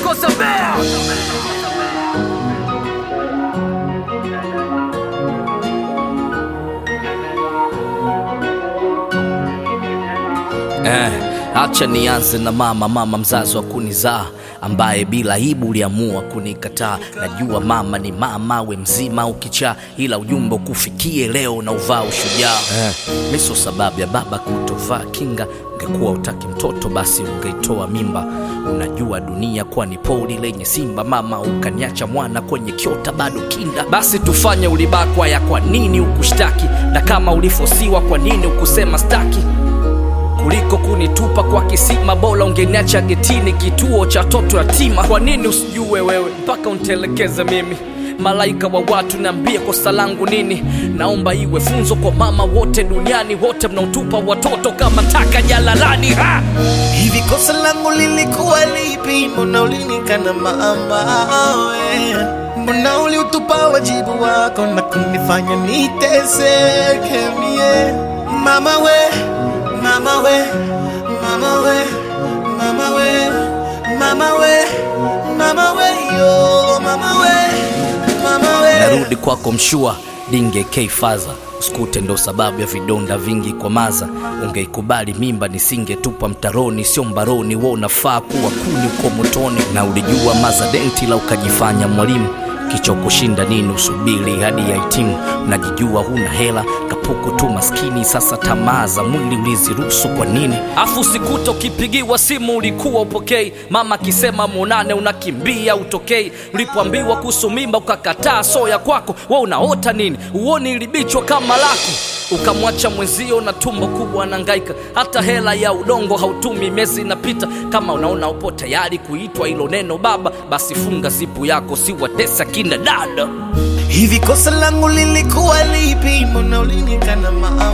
Kosa Bear. Acha nianze na mama mzazi wa kunizaa, ambaye bila aibu uliamua kunikataa. Najua mama ni mama, we mzima ukichaa, ila ujumbe kufikie leo na uvaa ushujaa. Miso sababu ya baba kutovaa kinga, ungekuwa utaki mtoto basi ungeitoa mimba. Unajua dunia kwa ni poli lenye simba, mama ukaniacha mwana kwenye kiota bado kinda. Basi tufanye ulibakwa ya kwa nini ukushtaki, na kama ulifosiwa kwa nini ukusema staki. Kuliko kunitupa kwa kisima, bora ungeniacha getini kituo cha toto yatima. Kwa nini usijue wewe mpaka untelekeze mimi? Malaika wa watu niambie kosa langu nini? Naomba iwe funzo kwa mama wote duniani, wote mnaotupa watoto kama taka jalalani. Hivi kosa langu lilikuwa lipi? Mbona ulinikana mama we? Mbona uliutupa wajibu wako na kunifanya niteseke mie? Mama we, mama we, mama we, mama we, mama we, mama we, yo, mama we, mama we. Narudi kwako mshua dinge keifaza, usikute ndo sababu ya vidonda vingi kwa maza. Ungeikubali mimba nisingetupa mtaroni, sio mbaroni. Wewe unafaa kuwa kuni uko motoni, na ulijua maza denti la ukajifanya mwalimu. Kicho kushinda nini usubiri hadi ya hitimu? Unajijua huna hela, kapuko tu maskini. Sasa tamaa za mwili uliziruhusu kwa nini? Afu sikuto kipigiwa simu ulikuwa upokei, mama kisema muonane unakimbia utokei. Ulipoambiwa kuhusu mimba ukakataa soya kwako, wewe unaota nini? Uoni ilibichwa kama lako. Ukamwacha mwenzio na tumbo kubwa anahangaika, hata hela ya udongo hautumi, miezi inapita. Kama unaona upo tayari kuitwa hilo neno baba, basi funga sipu yako, si watesa kina dada. Hivi kosa langu lilikuwa lipi? Mbona ulinikana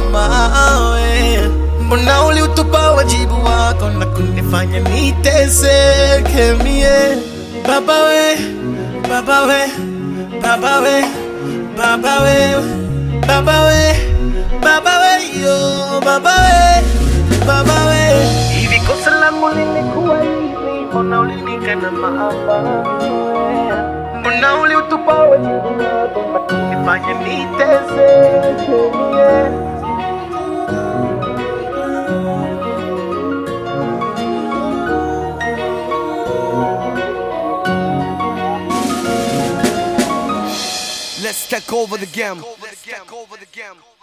mama we? Mbona uliutupa wajibu wako na kunifanya niteseke mie? Baba we, baba we, baba we, baba we, baba we, baba we, yo, baba we, baba we. Hivi kosa langu lilikuwa lipi? Mbona ulinikana mama we? Mbona uliutupa wajibu wako na kunifanya niteseke mie? Let's take over the game.